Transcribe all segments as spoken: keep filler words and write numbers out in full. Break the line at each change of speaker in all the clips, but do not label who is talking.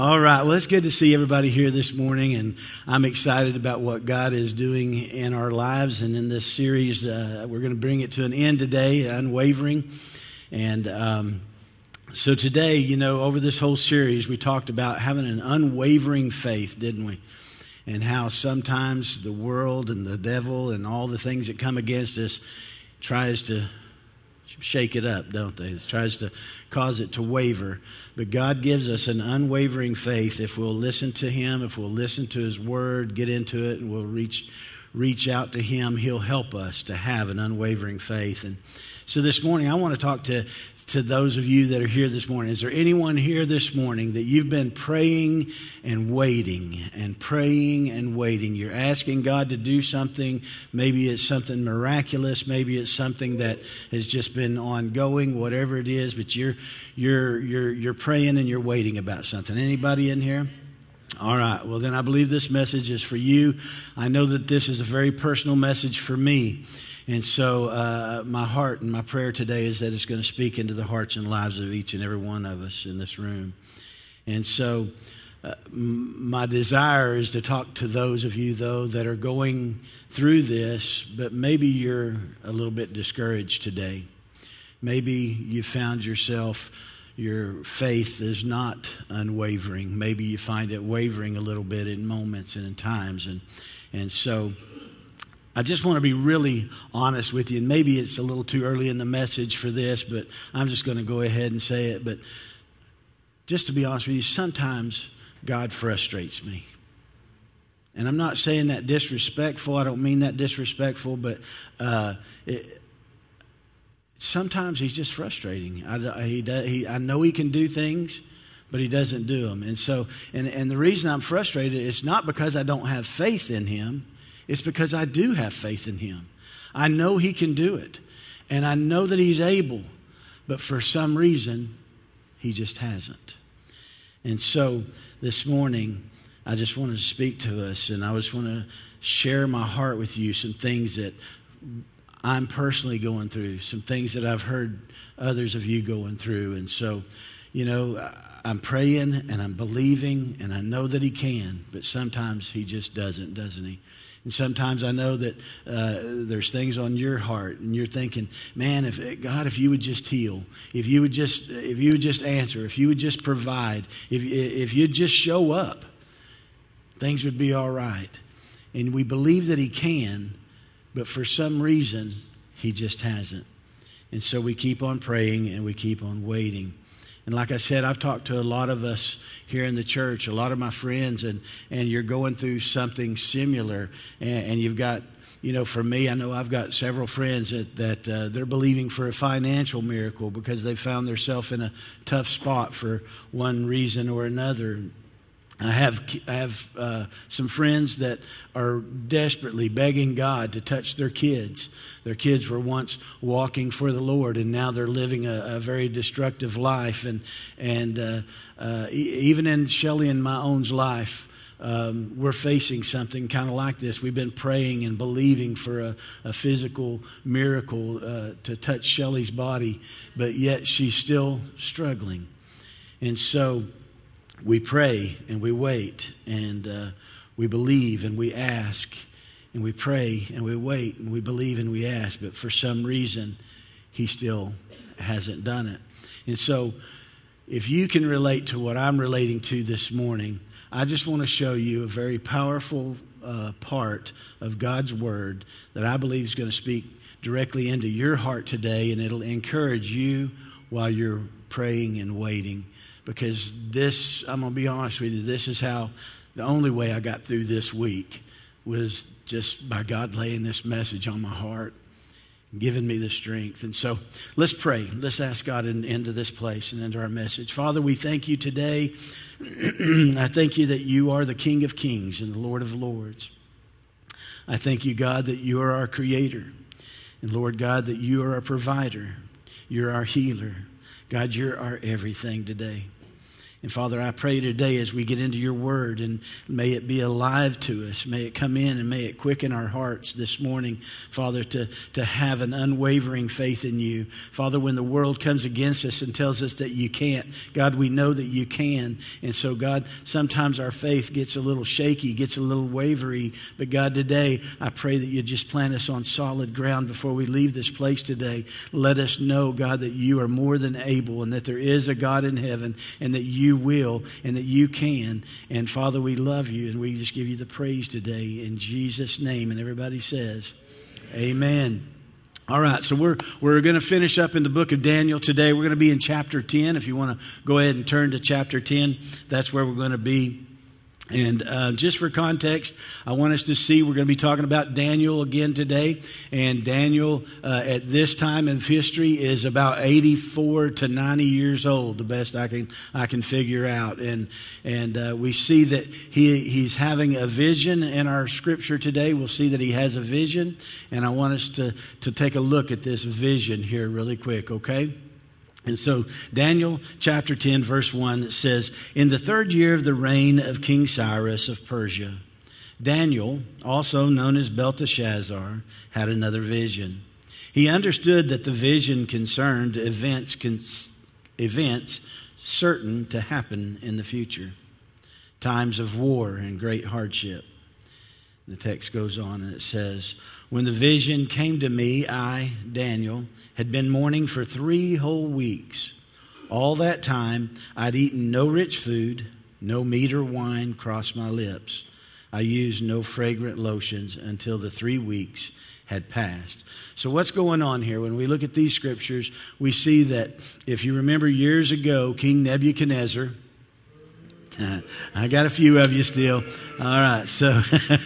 All right. Well, it's good to see everybody here this morning, and I'm excited about what God is doing in our lives. And in this series, uh, we're going to bring it to an end today, Unwavering. And um, so today, you know, over this whole series, we talked about having an unwavering faith, didn't we? And how sometimes the world and the devil and all the things that come against us tries to shake it up, don't they? It tries to cause it to waver. But God gives us an unwavering faith if we'll listen to Him, if we'll listen to His Word, get into it, and we'll reach reach out to Him. He'll help us to have an unwavering faith. And so this morning, I want to talk to, to those of you that are here this morning. Is there anyone here this morning that you've been praying and waiting and praying and waiting? You're asking God to do something. Maybe it's something miraculous. Maybe it's something that has just been ongoing, whatever it is. But you're you're you're you're praying and you're waiting about something. Anybody in here? All right. Well, then I believe this message is for you. I know that this is a very personal message for me. And so uh, my heart and my prayer today is that it's going to speak into the hearts and lives of each and every one of us in this room. And so uh, m- my desire is to talk to those of you, though, that are going through this, but maybe you're a little bit discouraged today. Maybe you found yourself, your faith is not unwavering. Maybe you find it wavering a little bit in moments and in times. And, and so I just want to be really honest with you, and maybe it's a little too early in the message for this, but I'm just going to go ahead and say it. But just to be honest with you, sometimes God frustrates me. And I'm not saying that disrespectful. I don't mean that disrespectful, but uh, it, sometimes He's just frustrating. I, he, he, I know He can do things, but He doesn't do them. And so, and, and the reason I'm frustrated is not because I don't have faith in Him. It's because I do have faith in Him. I know He can do it. And I know that He's able. But for some reason, He just hasn't. And so this morning, I just want to speak to us. And I just want to share my heart with you. Some things that I'm personally going through. Some things that I've heard others of you going through. And so, you know, I'm praying and I'm believing. And I know that He can. But sometimes He just doesn't, doesn't He? And sometimes I know that uh, there's things on your heart, and you're thinking, "Man, if God, if You would just heal, if You would just, if You would just answer, if You would just provide, if if You'd just show up, things would be all right." And we believe that He can, but for some reason, He just hasn't. And so we keep on praying and we keep on waiting. And like I said, I've talked to a lot of us here in the church, a lot of my friends, and, and you're going through something similar. And, and you've got, you know, for me, I know I've got several friends that, that uh, they're believing for a financial miracle because they found themselves in a tough spot for one reason or another. I have I have uh, some friends that are desperately begging God to touch their kids. Their kids were once walking for the Lord, and now they're living a, a very destructive life. And and uh, uh, e- even in Shelley and my own life, um, we're facing something kind of like this. We've been praying and believing for a, a physical miracle uh, to touch Shelley's body, but yet she's still struggling. And so we pray and we wait and uh, we believe and we ask and we pray and we wait and we believe and we ask. But for some reason, He still hasn't done it. And so if you can relate to what I'm relating to this morning, I just want to show you a very powerful uh, part of God's Word that I believe is going to speak directly into your heart today, and it'll encourage you while you're praying and waiting. Because this, I'm going to be honest with you, this is how, the only way I got through this week was just by God laying this message on my heart, giving me the strength. And so let's pray. Let's ask God in, into this place and into our message. Father, we thank You today. I thank You that You are the King of Kings and the Lord of Lords. I thank You, God, that You are our Creator. And Lord God, that You are our provider. You're our healer. God, You're our everything today. And Father, I pray today as we get into your word, and may it be alive to us. May it come in and may it quicken our hearts this morning, Father, to, to have an unwavering faith in you. Father, when the world comes against us and tells us that you can't, God, we know that you can. And so, God, sometimes our faith gets a little shaky, gets a little wavery. But God, today, I pray that you just plant us on solid ground before we leave this place today. Let us know, God, that you are more than able and that there is a God in heaven and that you will and that you can. And Father, we love you and we just give you the praise today in Jesus' name. And everybody says, amen. All right, so we're we're going to finish up in the book of Daniel today. We're going to be in chapter ten. If you want to go ahead and turn to chapter ten, that's where we're going to be. And uh, just for context, I want us to see we're going to be talking about Daniel again today. And Daniel, uh, at this time of history, is about eighty-four to ninety years old, the best I can I can figure out. And and uh, we see that he he's having a vision in our scripture today. We'll see that he has a vision, and I want us to to take a look at this vision here really quick, okay? And so Daniel chapter ten verse one, it says, in the third year of the reign of King Cyrus of Persia, Daniel, also known as Belteshazzar, had another vision. He understood that the vision concerned events, cons- events certain to happen in the future, times of war and great hardship. The text goes on and it says, when the vision came to me, I, Daniel, had been mourning for three whole weeks. All that time, I'd eaten no rich food, no meat or wine crossed my lips. I used no fragrant lotions until the three weeks had passed. So what's going on here? When we look at these scriptures, we see that if you remember years ago, King Nebuchadnezzar, I got a few of you still. All right. So,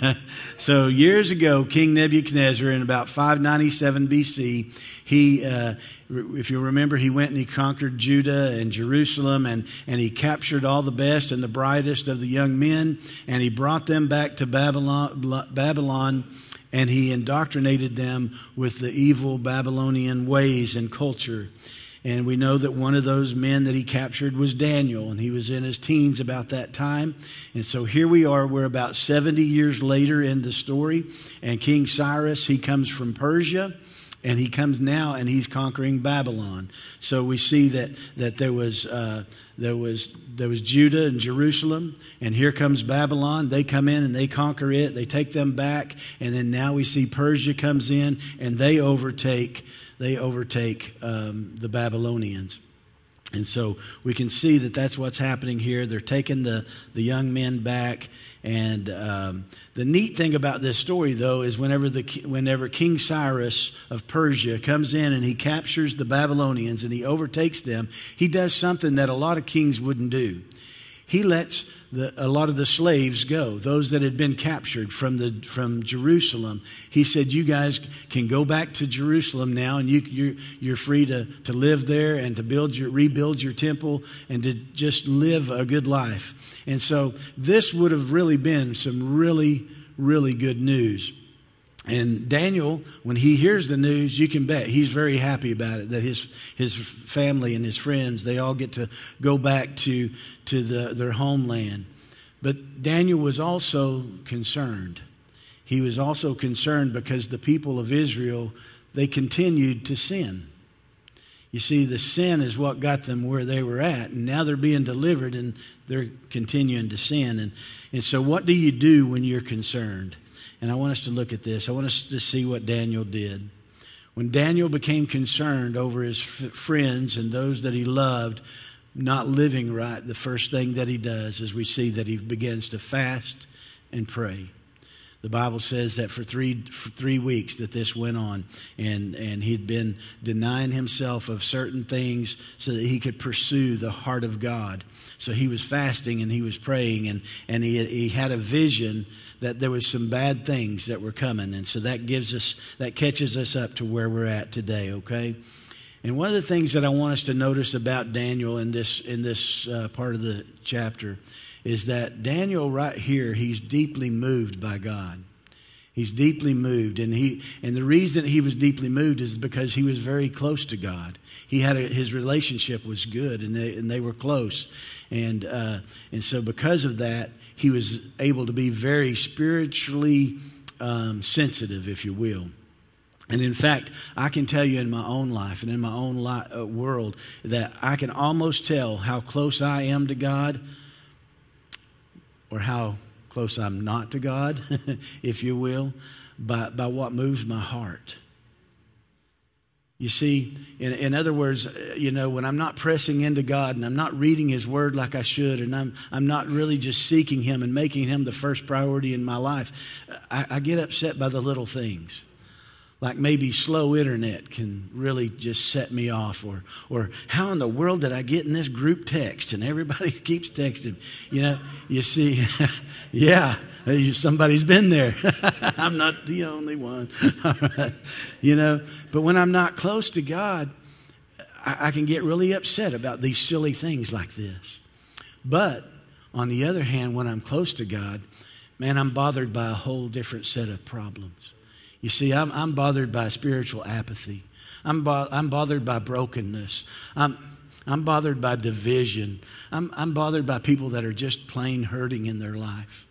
so years ago, King Nebuchadnezzar in about five ninety-seven B C, he, uh, if you remember, he went and he conquered Judah and Jerusalem, and, and he captured all the best and the brightest of the young men, and he brought them back to Babylon, Babylon, and he indoctrinated them with the evil Babylonian ways and culture. And we know that one of those men that he captured was Daniel, and he was in his teens about that time. And so here we are, we're about seventy years later in the story, and King Cyrus, he comes from Persia, and he comes now and he's conquering Babylon. So we see that that there was uh, there was there was Judah and Jerusalem, and here comes Babylon. They come in and they conquer it, they take them back, and then now we see Persia comes in and they overtake They overtake um, the Babylonians. And so we can see that that's what's happening here. They're taking the, the young men back. And um, the neat thing about this story, though, is whenever the whenever King Cyrus of Persia comes in and he captures the Babylonians and he overtakes them, he does something that a lot of kings wouldn't do. He lets the, a lot of the slaves go, those that had been captured from the from Jerusalem. He said, you guys can go back to Jerusalem now, and you, you're, you're free to, to live there and to build your rebuild your temple and to just live a good life. And so this would have really been some really, really good news. And Daniel, when he hears the news, you can bet he's very happy about it, that his his family and his friends, they all get to go back to, to the, their homeland. But Daniel was also concerned. He was also concerned because the people of Israel, they continued to sin. You see, the sin is what got them where they were at, and now they're being delivered and they're continuing to sin. And, and so what do you do when you're concerned? And I want us to look at this. I want us to see what Daniel did. When Daniel became concerned over his f- friends and those that he loved not living right, the first thing that he does is we see that he begins to fast and pray. The Bible says that for three for three weeks that this went on, and, and he'd been denying himself of certain things so that he could pursue the heart of God. So he was fasting and he was praying, and, and he, he had a vision that there was some bad things that were coming. And so that gives us, that catches us up to where we're at today, okay? And one of the things that I want us to notice about Daniel in this, in this uh, part of the chapter is that Daniel right here, he's deeply moved by God. He's deeply moved, and he and the reason he was deeply moved is because he was very close to God. He had a, his relationship was good, and they and they were close, and uh, and so because of that, he was able to be very spiritually um, sensitive, if you will. And in fact, I can tell you in my own life and in my own li- uh, world that I can almost tell how close I am to God, or how close I'm not to God, if you will, by, by what moves my heart. You see, in, in other words, you know, when I'm not pressing into God and I'm not reading His Word like I should, and I'm I'm not really just seeking Him and making Him the first priority in my life, I, I get upset by the little things. Like maybe slow internet can really just set me off, or or how in the world did I get in this group text and everybody keeps texting? You know, you see, yeah, somebody's been there. I'm not the only one. All right. You know, but when I'm not close to God, I, I can get really upset about these silly things like this. But on the other hand, when I'm close to God, man, I'm bothered by a whole different set of problems. You see, I'm, I'm bothered by spiritual apathy. I'm, bo- I'm bothered by brokenness. I'm, I'm bothered by division. I'm, I'm bothered by people that are just plain hurting in their life.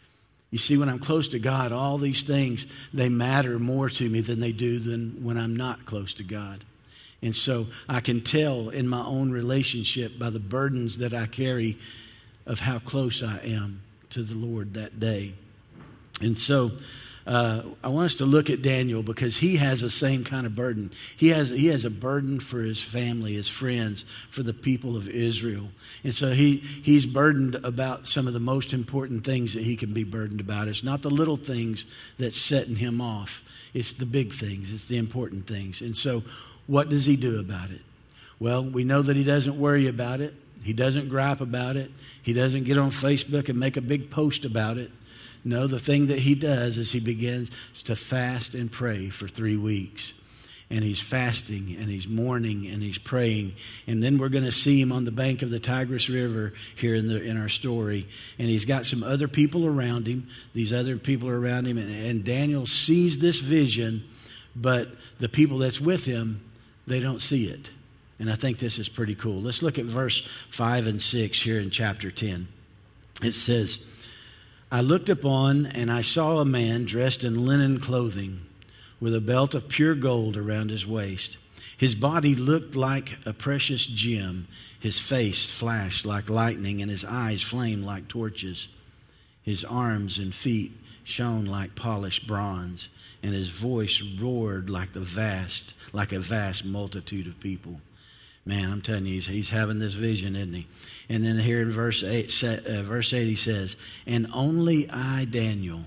You see, when I'm close to God, all these things, they matter more to me than they do than when I'm not close to God. And so I can tell in my own relationship by the burdens that I carry of how close I am to the Lord that day. And so Uh, I want us to look at Daniel because he has the same kind of burden. He has he has a burden for his family, his friends, for the people of Israel. And so he he's burdened about some of the most important things that he can be burdened about. It's not the little things that's setting him off. It's the big things. It's the important things. And so what does he do about it? Well, we know that he doesn't worry about it. He doesn't gripe about it. He doesn't get on Facebook and make a big post about it. No, the thing that he does is he begins to fast and pray for three weeks. And he's fasting and he's mourning and he's praying. And then we're going to see him on the bank of the Tigris River here in the in our story. And he's got some other people around him. These other people are around him. And, and Daniel sees this vision, but the people that's with him, they don't see it. And I think this is pretty cool. Let's look at verse five and six here in chapter ten. It says, I looked upon and I saw a man dressed in linen clothing with a belt of pure gold around his waist. His body looked like a precious gem. His face flashed like lightning and his eyes flamed like torches. His arms and feet shone like polished bronze, and his voice roared like the vast, like a vast multitude of people. Man, I'm telling you, he's, he's having this vision, isn't he? And then here in verse eight, uh, verse eight, he says, and only I, Daniel,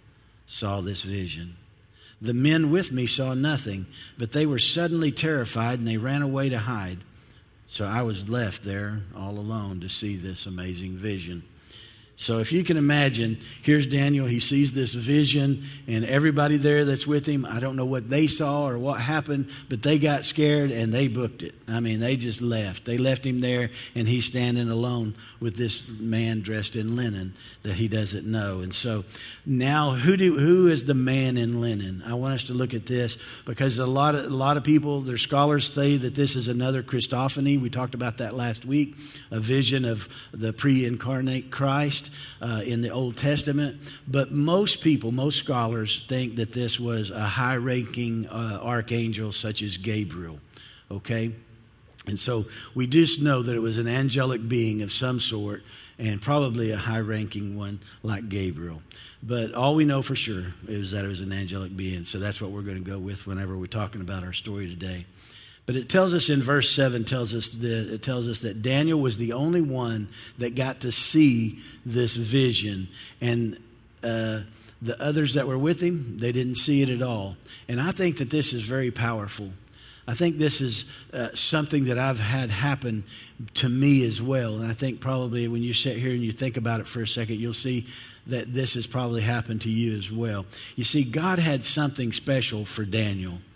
saw this vision. The men with me saw nothing, but they were suddenly terrified and they ran away to hide. So I was left there all alone to see this amazing vision. So if you can imagine, here's Daniel. He sees this vision and everybody there that's with him, I don't know what they saw or what happened, but they got scared and they booked it. I mean, they just left. They left him there and he's standing alone with this man dressed in linen that he doesn't know. And so now who do who is the man in linen? I want us to look at this because a lot of, a lot of people, their scholars say that this is another Christophany. We talked about that last week, a vision of the pre-incarnate Christ. Uh, in the Old Testament, but most people, most scholars think that this was a high-ranking uh, archangel such as Gabriel, okay? And so we just know that it was an angelic being of some sort and probably a high-ranking one like Gabriel. But all we know for sure is that it was an angelic being, so that's what we're going to go with whenever we're talking about our story today. But it tells us in verse seven, tells us that, it tells us that Daniel was the only one that got to see this vision. And uh, the others that were with him, they didn't see it at all. And I think that this is very powerful. I think this is uh, something that I've had happen to me as well. And I think probably when you sit here and you think about it for a second, you'll see that this has probably happened to you as well. You see, God had something special for Daniel.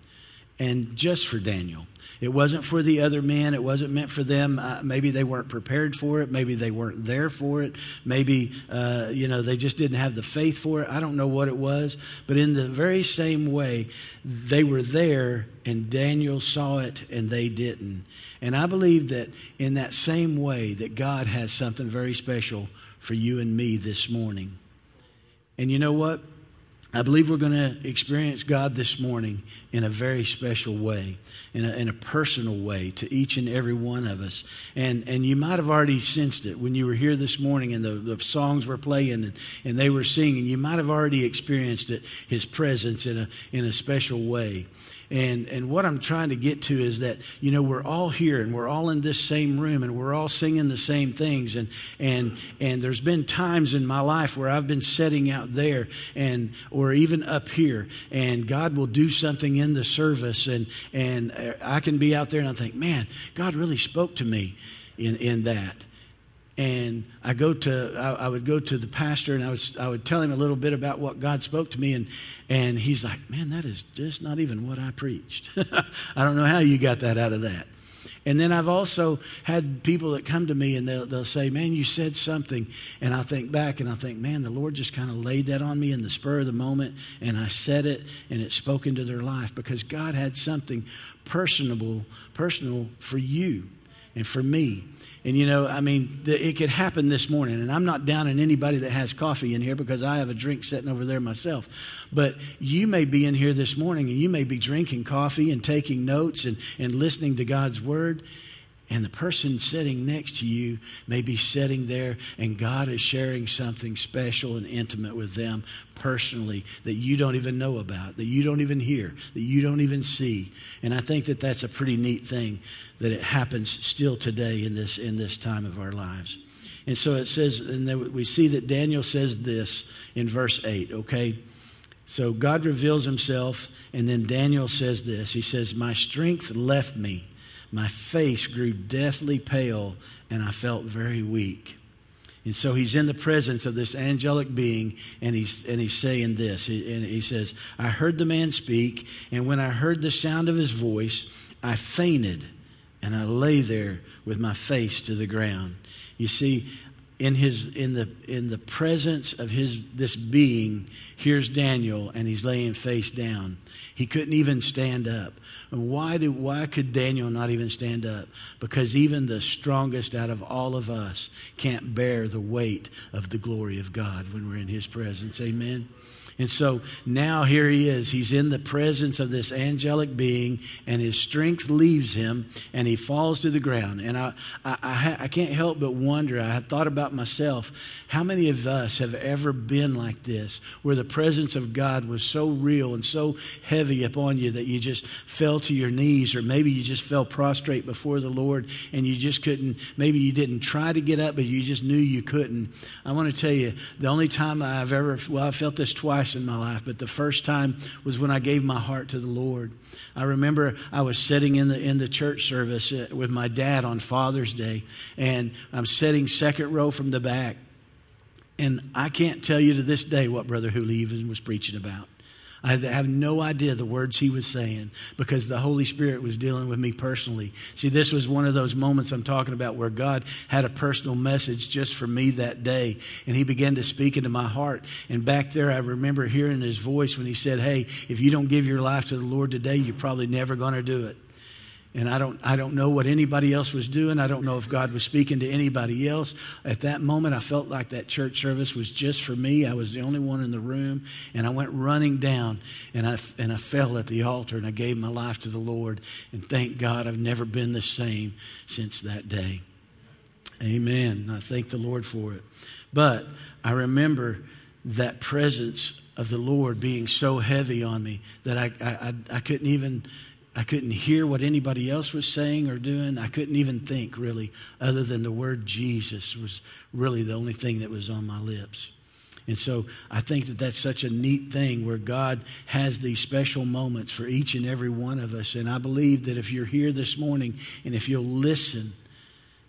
and just for Daniel. It wasn't for the other men. It wasn't meant for them. Uh, maybe they weren't prepared for it. Maybe they weren't there for it. Maybe, uh, you know, they just didn't have the faith for it. I don't know what it was. But in the very same way, they were there and Daniel saw it and they didn't. And I believe that in that same way that God has something very special for you and me this morning. And you know what? I believe we're going to experience God this morning in a very special way, in a, in a personal way to each and every one of us. And and you might have already sensed it when you were here this morning and the, the songs were playing and, and they were singing. You might have already experienced it, His presence in a in a special way. And and what I'm trying to get to is that, you know, we're all here and we're all in this same room and we're all singing the same things. And and and there's been times in my life where I've been sitting out there and or even up here, and God will do something in the service, and and I can be out there and I think, man, God really spoke to me in in that. And I go to, I, I would go to the pastor and I was, I would tell him a little bit about what God spoke to me, and and he's like, man, that is just not even what I preached. I don't know how you got that out of that. And then I've also had people that come to me and they'll, they'll say, man, you said something. And I think back and I think, man, the Lord just kind of laid that on me in the spur of the moment. And I said it and it spoke into their life because God had something personable, personal for you and for me. And, you know, I mean, the, it could happen this morning. And I'm not downing anybody that has coffee in here because I have a drink sitting over there myself. But you may be in here this morning and you may be drinking coffee and taking notes and, and listening to God's word. And the person sitting next to you may be sitting there and God is sharing something special and intimate with them personally that you don't even know about, that you don't even hear, that you don't even see. And I think that that's a pretty neat thing that it happens still today in this in this time of our lives. And so it says, and then we see that Daniel says this in verse eight, okay? So God reveals himself, and then Daniel says this. He says, my strength left me. My face grew deathly pale, and I felt very weak. And so he's in the presence of this angelic being, and he's and he's saying this. He, and he says, I heard the man speak, and when I heard the sound of his voice, I fainted, and I lay there with my face to the ground. You see, in his in the in the presence of his this being, here's Daniel, and he's laying face down. He couldn't even stand up. And why did why could Daniel not even stand up? Because even the strongest out of all of us can't bear the weight of the glory of God when we're in his presence. Amen. And so now here he is. He's in the presence of this angelic being, and his strength leaves him, and he falls to the ground. And I, I, I, I can't help but wonder, I thought about myself, how many of us have ever been like this, where the presence of God was so real and so heavy upon you that you just fell to your knees, or maybe you just fell prostrate before the Lord, and you just couldn't, maybe you didn't try to get up, but you just knew you couldn't. I want to tell you, the only time I've ever, well, I felt this twice in my life, but the first time was when I gave my heart to the Lord. I remember I was sitting in the in the church service with my dad on Father's Day, and I'm sitting second row from the back, and I can't tell you to this day what Brother Hooley even was preaching about. I have no idea the words he was saying because the Holy Spirit was dealing with me personally. See, this was one of those moments I'm talking about where God had a personal message just for me that day, and he began to speak into my heart. And back there, I remember hearing his voice when he said, hey, if you don't give your life to the Lord today, you're probably never going to do it. And I don't I don't know what anybody else was doing. I don't know if God was speaking to anybody else. At that moment, I felt like that church service was just for me. I was the only one in the room. And I went running down, and I, and I fell at the altar, and I gave my life to the Lord. And thank God I've never been the same since that day. Amen. I thank the Lord for it. But I remember that presence of the Lord being so heavy on me that I I, I couldn't even... I couldn't hear what anybody else was saying or doing. I couldn't even think, really, other than the word Jesus was really the only thing that was on my lips. And so I think that that's such a neat thing where God has these special moments for each and every one of us. And I believe that if you're here this morning and if you'll listen,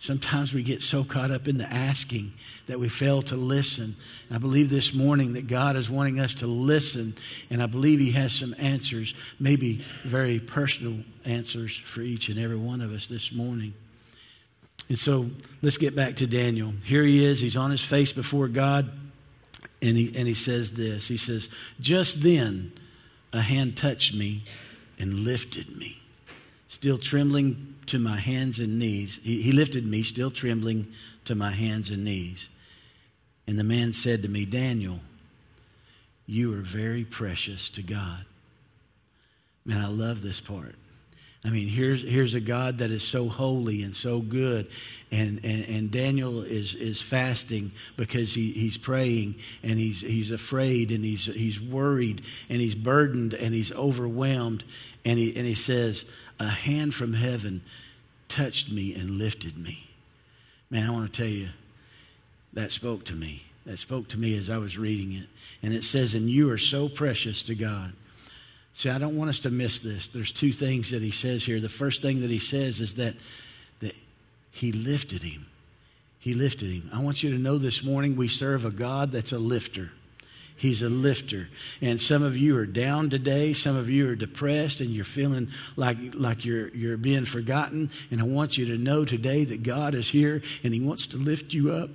Sometimes we get so caught up in the asking that we fail to listen. And I believe this morning that God is wanting us to listen, and I believe He has some answers, maybe very personal answers for each and every one of us this morning. And so let's get back to Daniel. Here he is. He's on his face before God, and he, and he says this. He says, "Just then a hand touched me and lifted me, still trembling to my hands and knees." He, he lifted me, still trembling to my hands and knees. And the man said to me, "Daniel, you are very precious to God." Man, I love this part. I mean, here's here's a God that is so holy and so good. And, and, and Daniel is, is fasting because he, he's praying, and he's he's afraid, and he's he's worried, and he's burdened, and he's overwhelmed. And he and he says, "A hand from heaven touched me and lifted me." Man, I want to tell you, that spoke to me. That spoke to me as I was reading it. And it says, "And you are so precious to God." See, I don't want us to miss this. There's two things that he says here. The first thing that he says is that, that he lifted him. He lifted him. I want you to know this morning we serve a God that's a lifter. He's a lifter. And some of you are down today. Some of you are depressed, and you're feeling like, like you're, you're being forgotten. And I want you to know today that God is here, and He wants to lift you up.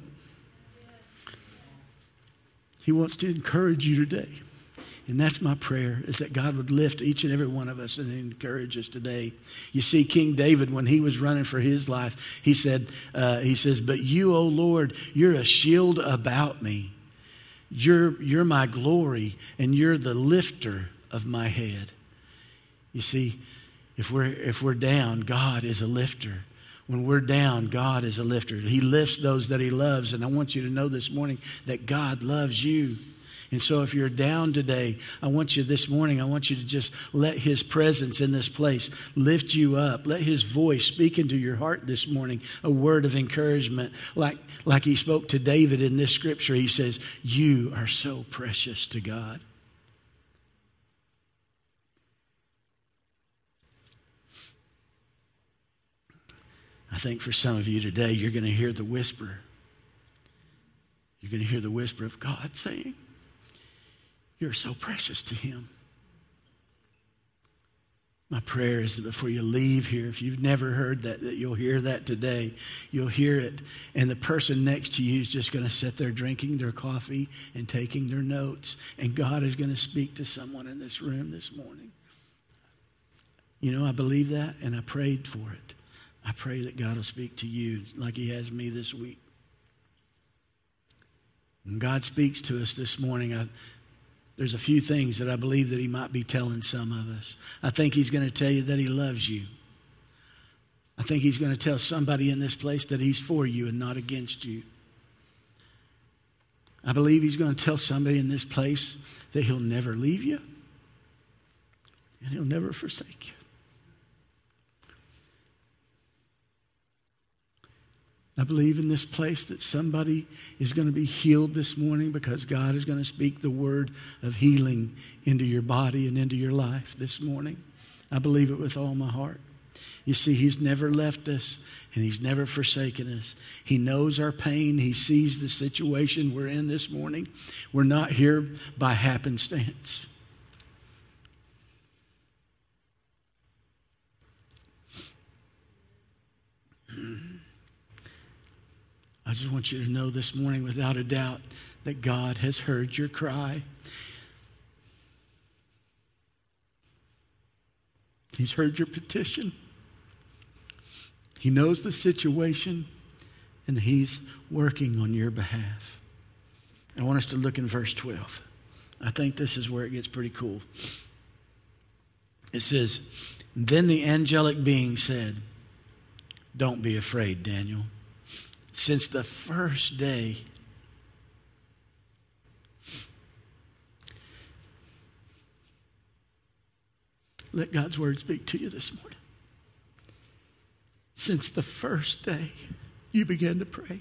He wants to encourage you today. And that's my prayer, is that God would lift each and every one of us and encourage us today. You see, King David, when he was running for his life, he said, uh, he says, "But you, O Lord, you're a shield about me. You're, you're my glory, and you're the lifter of my head." You see, if we're, if we're down, God is a lifter. When we're down, God is a lifter. He lifts those that He loves. And I want you to know this morning that God loves you. And so if you're down today, I want you this morning, I want you to just let His presence in this place lift you up. Let His voice speak into your heart this morning, a word of encouragement. Like, like He spoke to David in this scripture. He says, "You are so precious to God." I think for some of you today, you're going to hear the whisper. You're going to hear the whisper of God saying, "You're so precious to Him." My prayer is that before you leave here, if you've never heard that, that you'll hear that today. You'll hear it. And the person next to you is just going to sit there drinking their coffee and taking their notes. And God is going to speak to someone in this room this morning. You know, I believe that, and I prayed for it. I pray that God will speak to you like He has me this week. When God speaks to us this morning, I There's a few things that I believe that He might be telling some of us. I think He's going to tell you that He loves you. I think He's going to tell somebody in this place that He's for you and not against you. I believe He's going to tell somebody in this place that He'll never leave you and He'll never forsake you. I believe in this place that somebody is going to be healed this morning because God is going to speak the word of healing into your body and into your life this morning. I believe it with all my heart. You see, He's never left us and He's never forsaken us. He knows our pain. He sees the situation we're in this morning. We're not here by happenstance. I just want you to know this morning without a doubt that God has heard your cry. He's heard your petition. He knows the situation, and He's working on your behalf. I want us to look in verse twelve. I think this is where it gets pretty cool. It says, "Then the angelic being said, 'Don't be afraid, Daniel. Since the first day let God's word speak to you this morning. Since the first day you began to pray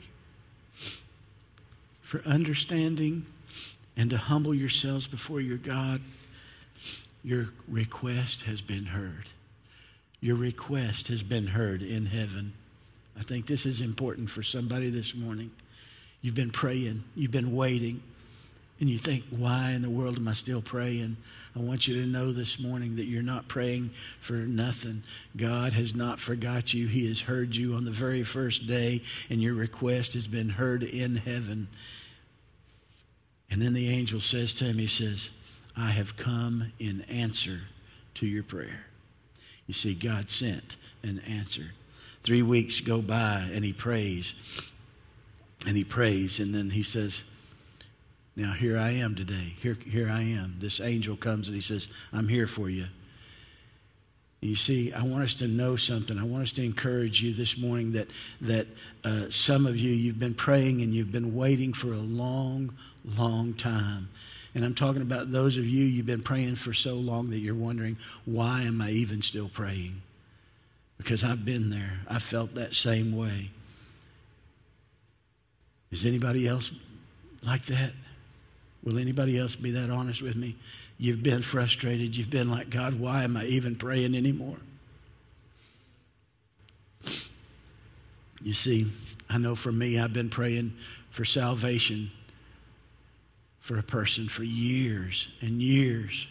for understanding and to humble yourselves before your God, your request has been heard. Your request has been heard in heaven. I think this is important for somebody this morning. You've been praying, you've been waiting, and you think, why in the world am I still praying? I want you to know this morning that you're not praying for nothing. God has not forgot you. He has heard you on the very first day, and your request has been heard in heaven. And then the angel says to him, he says, I have come in answer to your prayer. You see, God sent an answer. Three weeks go by, and he prays, and he prays, and then he says, now here I am today. Here, here I am. This angel comes and he says, I'm here for you. And you see, I want us to know something. I want us to encourage you this morning that, that uh, some of you, you've been praying and you've been waiting for a long, long time. And I'm talking about those of you, you've been praying for so long that you're wondering, why am I even still praying? Because I've been there. I felt that same way. Is anybody else like that? Will anybody else be that honest with me? You've been frustrated. You've been like, God, why am I even praying anymore? You see, I know for me, I've been praying for salvation for a person for years and years.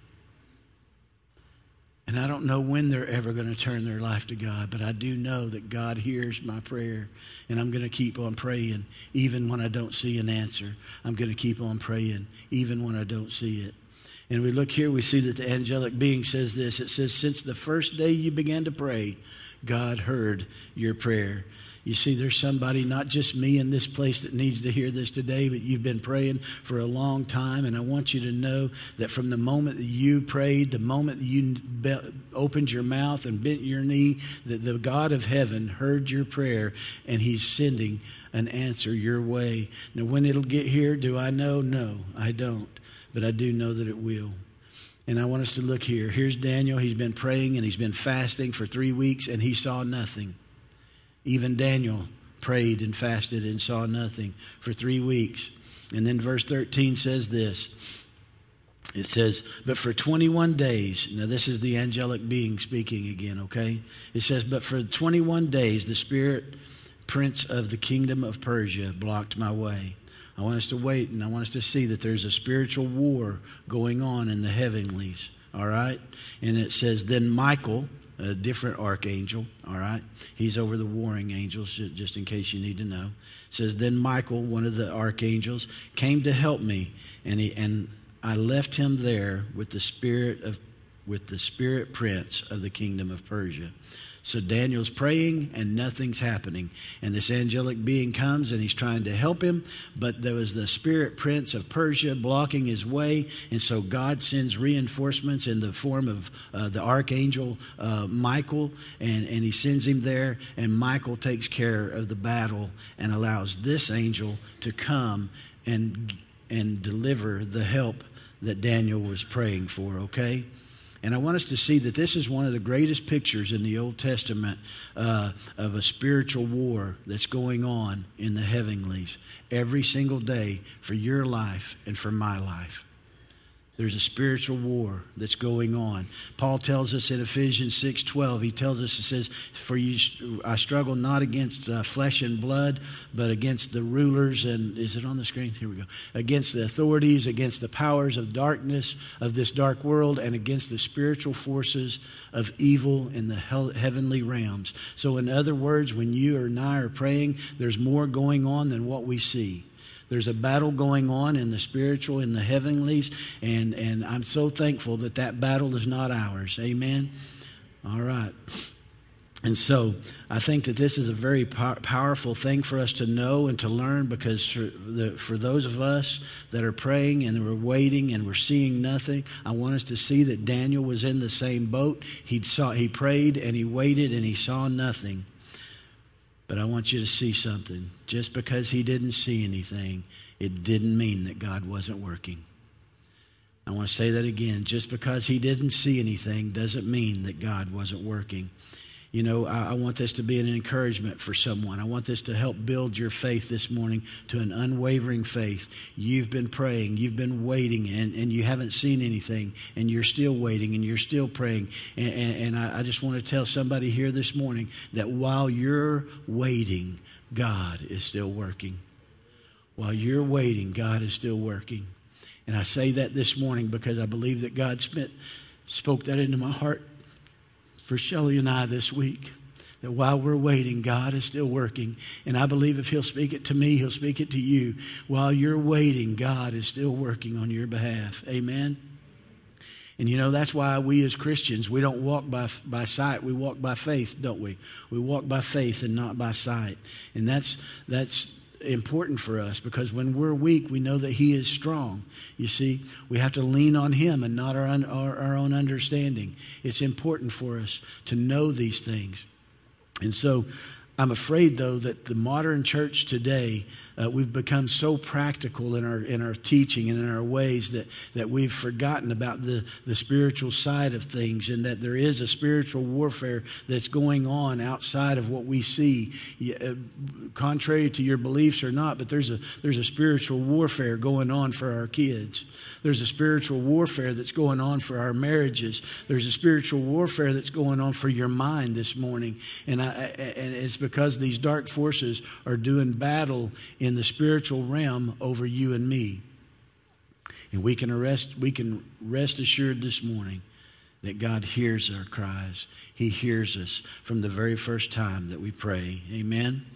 And I don't know when they're ever going to turn their life to God, but I do know that God hears my prayer, and I'm going to keep on praying even when I don't see an answer. I'm going to keep on praying even when I don't see it. And we look here, we see that the angelic being says this. It says, since the first day you began to pray, God heard your prayer. You see, there's somebody, not just me in this place, that needs to hear this today, but you've been praying for a long time. And I want you to know that from the moment that you prayed, the moment that you be- opened your mouth and bent your knee, that the God of heaven heard your prayer, and he's sending an answer your way. Now, when it'll get here, do I know? No, I don't. But I do know that it will. And I want us to look here. Here's Daniel. He's been praying and he's been fasting for three weeks, and he saw nothing. Even Daniel prayed and fasted and saw nothing for three weeks. And then verse thirteen says this. It says, but for twenty-one days, now this is the angelic being speaking again, okay? It says, but for twenty-one days, the spirit prince of the kingdom of Persia blocked my way. I want us to wait, and I want us to see that there's a spiritual war going on in the heavenlies, all right? And it says, then Michael, a different archangel, all right? He's over the warring angels, just in case you need to know. It says, then Michael, one of the archangels, came to help me, and he and I left him there with the spirit of with the spirit prince of the kingdom of Persia. So Daniel's praying and nothing's happening. And this angelic being comes and he's trying to help him, but there was the spirit prince of Persia blocking his way. And so God sends reinforcements in the form of uh, the archangel uh, Michael, and, and he sends him there. And Michael takes care of the battle and allows this angel to come and, and deliver the help that Daniel was praying for, okay? And I want us to see that this is one of the greatest pictures in the Old Testament uh, of a spiritual war that's going on in the heavenlies every single day for your life and for my life. There's a spiritual war that's going on. Paul tells us in Ephesians six twelve, he tells us, he says, for you, I struggle not against uh, flesh and blood, but against the rulers and, is it on the screen? Here we go. Against the authorities, against the powers of darkness of this dark world, and against the spiritual forces of evil in the hell, heavenly realms. So in other words, when you and I are praying, there's more going on than what we see. There's a battle going on in the spiritual, in the heavenlies, and, and I'm so thankful that that battle is not ours. Amen? All right. And so I think that this is a very po- powerful thing for us to know and to learn, because for, the, for those of us that are praying and we're waiting and we're seeing nothing, I want us to see that Daniel was in the same boat. He saw, he prayed and he waited and he saw nothing. But I want you to see something. Just because he didn't see anything, it didn't mean that God wasn't working. I want to say that again. Just because he didn't see anything doesn't mean that God wasn't working. You know, I, I want this to be an encouragement for someone. I want this to help build your faith this morning to an unwavering faith. You've been praying, you've been waiting, and, and you haven't seen anything, and you're still waiting, and you're still praying. And, and, and I, I just want to tell somebody here this morning that while you're waiting, God is still working. While you're waiting, God is still working. And I say that this morning because I believe that God spent, spoke that into my heart for Shelley and I this week. That while we're waiting, God is still working. And I believe if He'll speak it to me, He'll speak it to you. While you're waiting, God is still working on your behalf. Amen? And you know, that's why we as Christians, we don't walk by by sight. We walk by faith, don't we? We walk by faith and not by sight. And that's that's important for us because when we're weak, we know that He is strong. You see, we have to lean on Him and not our, our, our own understanding. It's important for us to know these things. And so I'm afraid, though, that the modern church today, uh, we've become so practical in our in our teaching and in our ways that, that we've forgotten about the, the spiritual side of things, and that there is a spiritual warfare that's going on outside of what we see. Uh, contrary to your beliefs or not, but there's a there's a spiritual warfare going on for our kids. There's a spiritual warfare that's going on for our marriages. There's a spiritual warfare that's going on for your mind this morning, and I, and it's because these dark forces are doing battle in the spiritual realm over you and me. And we can rest, we can rest assured this morning that God hears our cries. He hears us from the very first time that we pray. Amen?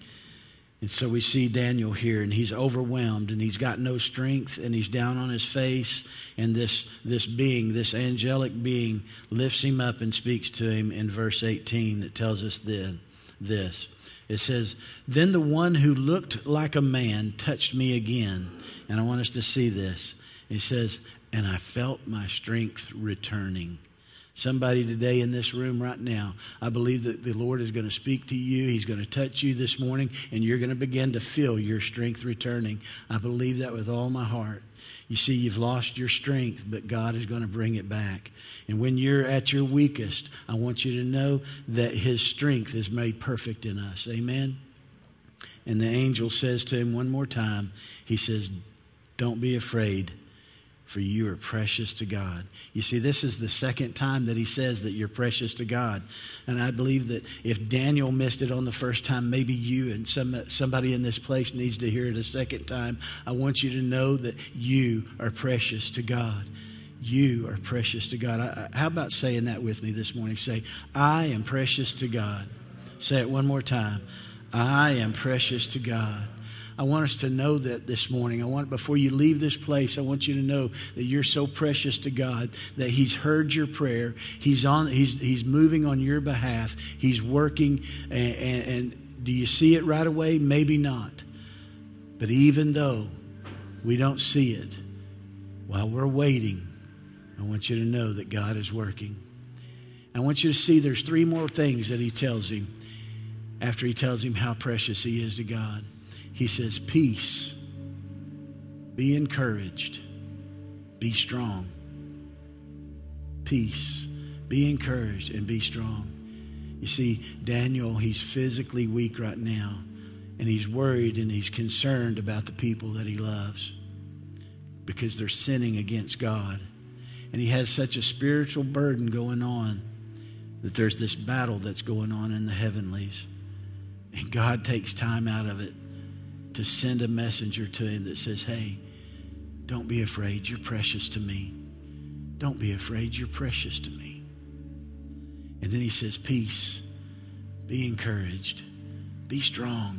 And so we see Daniel here, and he's overwhelmed, and he's got no strength, and he's down on his face, and this, this being, this angelic being, lifts him up and speaks to him in verse eighteen that tells us then this. It says, "Then the one who looked like a man touched me again." And I want us to see this. It says, "And I felt my strength returning." Somebody today in this room right now, I believe that the Lord is going to speak to you. He's going to touch you this morning, and you're going to begin to feel your strength returning. I believe that with all my heart. You see, you've lost your strength, but God is going to bring it back. And when you're at your weakest, I want you to know that His strength is made perfect in us. Amen? And the angel says to him one more time, he says, "Don't be afraid, for you are precious to God." You see, this is the second time that he says that you're precious to God. And I believe that if Daniel missed it on the first time, maybe you and some somebody in this place needs to hear it a second time. I want you to know that you are precious to God. You are precious to God. I, I, how about saying that with me this morning? Say, "I am precious to God." Say it one more time. I am precious to God. I want us to know that this morning. I want, before you leave this place, I want you to know that you're so precious to God that He's heard your prayer. He's on. He's He's moving on your behalf. He's working. And, and, and do you see it right away? Maybe not. But even though we don't see it, while we're waiting, I want you to know that God is working. I want you to see there's three more things that He tells him after He tells him how precious he is to God. He says, "Peace, be encouraged, be strong." Peace, be encouraged, and be strong. You see, Daniel, he's physically weak right now, and he's worried and he's concerned about the people that he loves because they're sinning against God. And he has such a spiritual burden going on that there's this battle that's going on in the heavenlies. And God takes time out of it to send a messenger to him that says, "Hey, don't be afraid. You're precious to me. Don't be afraid. You're precious to me." And then he says, "Peace, be encouraged, be strong."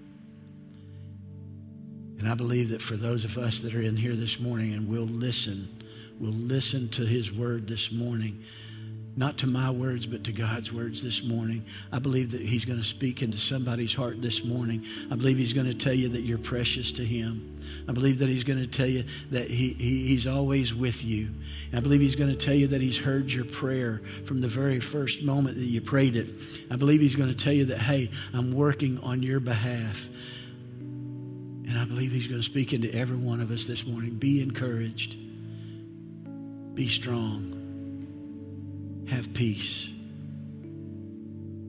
And I believe that for those of us that are in here this morning and we'll listen, we'll listen to His word this morning, not to my words, but to God's words this morning. I believe that He's going to speak into somebody's heart this morning. I believe He's going to tell you that you're precious to Him. I believe that He's going to tell you that he, he He's always with you. And I believe He's going to tell you that He's heard your prayer from the very first moment that you prayed it. I believe He's going to tell you that, hey, I'm working on your behalf. And I believe He's going to speak into every one of us this morning. Be encouraged. Be strong. Have peace.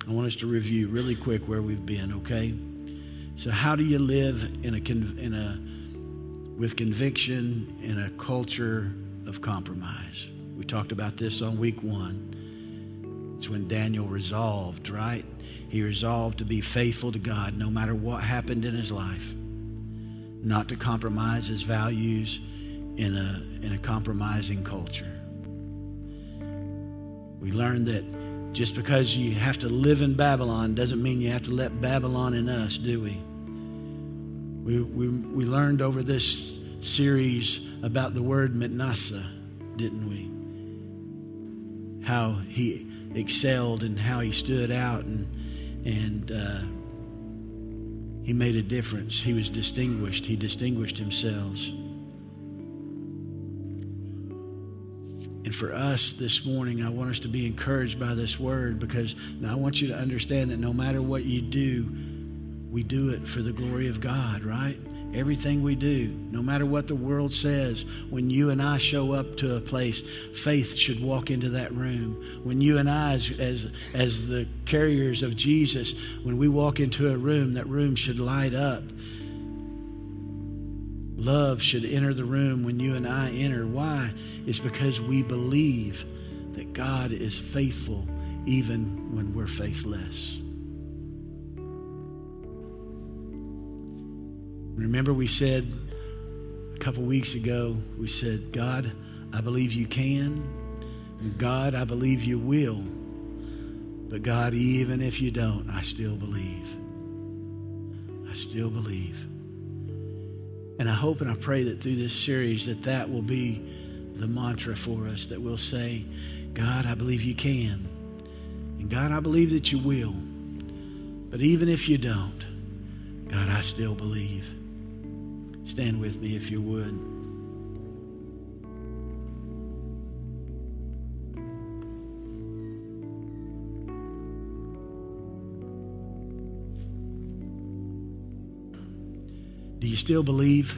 I want us to review really quick where we've been, okay? So how do you live in a in a with conviction in a culture of compromise? We talked about this on week one. It's when Daniel resolved, right? He resolved to be faithful to God no matter what happened in his life, not to compromise his values in a in a compromising culture. We learned that just because you have to live in Babylon doesn't mean you have to let Babylon in us, do we? We we, we learned over this series about the word Manasseh, didn't we? How he excelled and how he stood out and and uh, he made a difference. He was distinguished. He distinguished himself. And for us this morning, I want us to be encouraged by this word, because now I want you to understand that no matter what you do, we do it for the glory of God, right? Everything we do, no matter what the world says, when you and I show up to a place, faith should walk into that room. When you and I, as, as, as the carriers of Jesus, when we walk into a room, that room should light up. Love should enter the room when you and I enter. Why? It's because we believe that God is faithful even when we're faithless. Remember, we said a couple weeks ago, we said, God, I believe you can. And God, I believe you will. But God, even if you don't, I still believe. I still believe. And I hope and I pray that through this series that that will be the mantra for us, that we'll say, God, I believe you can. And God, I believe that you will. But even if you don't, God, I still believe. Stand with me if you would. Do you still believe?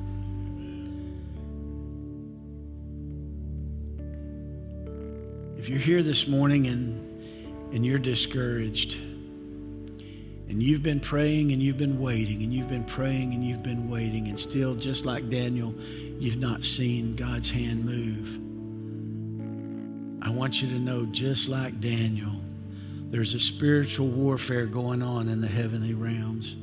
If you're here this morning and, and you're discouraged, and you've been praying and you've been waiting and you've been praying and you've been waiting, and still, just like Daniel, you've not seen God's hand move, I want you to know, just like Daniel, there's a spiritual warfare going on in the heavenly realms.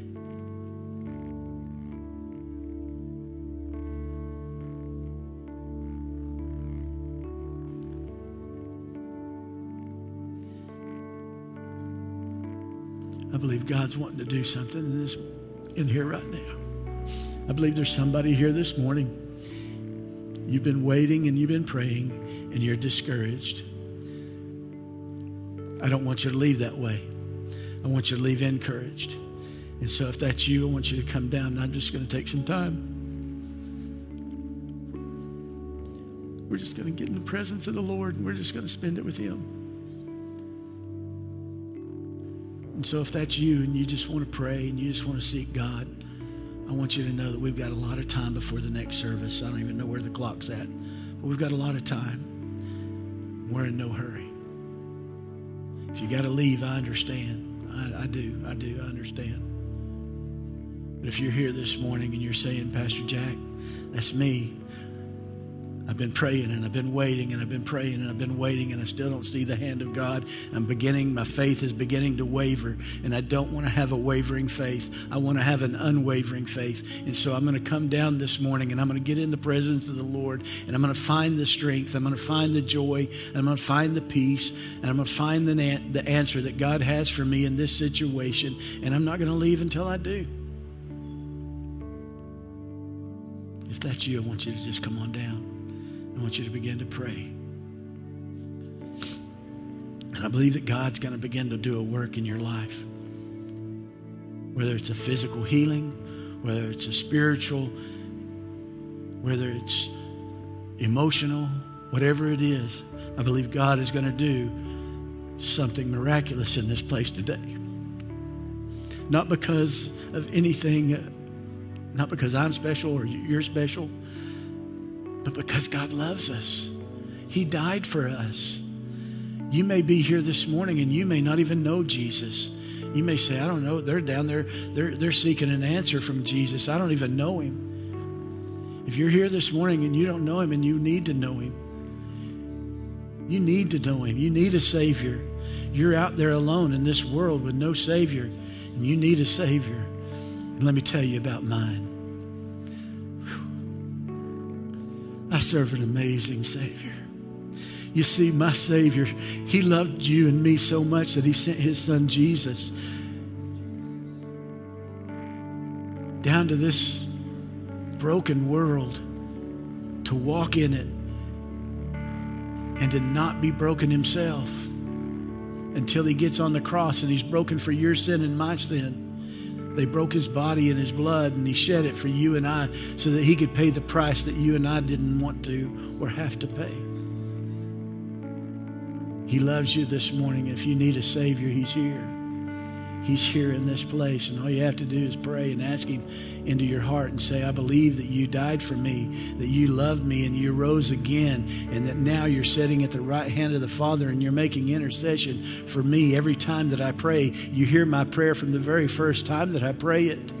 I believe God's wanting to do something in this, in here right now. I believe there's somebody here this morning. You've been waiting and you've been praying and you're discouraged. I don't want you to leave that way. I want you to leave encouraged. And so if that's you, I want you to come down, and I'm just going to take some time. We're just going to get in the presence of the Lord, and we're just going to spend it with Him. And so if that's you and you just want to pray and you just want to seek God, I want you to know that we've got a lot of time before the next service. I don't even know where the clock's at, but we've got a lot of time. We're in no hurry. If you got to leave, I understand. I, I do. I do. I understand. But if you're here this morning and you're saying, Pastor Jack, that's me. I've been praying and I've been waiting and I've been praying and I've been waiting and I still don't see the hand of God. I'm beginning, my faith is beginning to waver, and I don't want to have a wavering faith. I want to have an unwavering faith. And so I'm going to come down this morning and I'm going to get in the presence of the Lord, and I'm going to find the strength. I'm going to find the joy, and I'm going to find the peace, and I'm going to find the, na- the answer that God has for me in this situation. And I'm not going to leave until I do. If that's you, I want you to just come on down. I want you to begin to pray. And I believe that God's going to begin to do a work in your life. Whether it's a physical healing, whether it's a spiritual, whether it's emotional, whatever it is, I believe God is going to do something miraculous in this place today. Not because of anything, not because I'm special or you're special, but because God loves us. He died for us. You may be here this morning and you may not even know Jesus. You may say, I don't know. They're down there. They're, they're seeking an answer from Jesus. I don't even know him. If you're here this morning and you don't know him and you need to know him, you need to know him. You need a Savior. You're out there alone in this world with no Savior, and you need a Savior. And let me tell you about mine. Whew. I serve an amazing Savior. You see, my Savior, he loved you and me so much that he sent his son Jesus down to this broken world to walk in it and to not be broken himself until he gets on the cross and he's broken for your sin and my sin. They broke his body and his blood, and he shed it for you and I so that he could pay the price that you and I didn't want to or have to pay. He loves you this morning. If you need a Savior, he's here. He's here in this place, and all you have to do is pray and ask him into your heart and say, I believe that you died for me, that you loved me, and you rose again, and that now you're sitting at the right hand of the Father, and you're making intercession for me every time that I pray. You hear my prayer from the very first time that I pray it.